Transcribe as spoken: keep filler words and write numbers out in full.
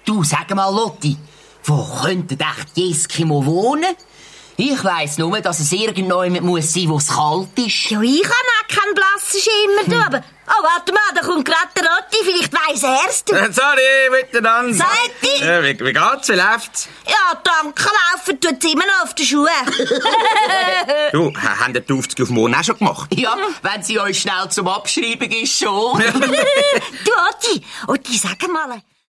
Du, sag mal, Lotti, wo könnte echt die Eskimo wohnen? Ich weiss nur, dass es irgendjemand muss sein, wo es kalt ist. Ja, ich habe auch keinen blassen Schimmer, du, aber... Oh, warte mal, da kommt gerade der Rotti, vielleicht weiss er's, du. Äh, sorry, miteinander. Seid äh, wie, wie geht's, wie läuft's? Ja, danke, laufen tut's immer noch auf den Schuhen. Du, habt ihr die Aufzüge auf morgen auch schon gemacht? Ja, wenn sie euch schnell zum Abschreiben ist, schon. Du, Otti, Otti, sag mal...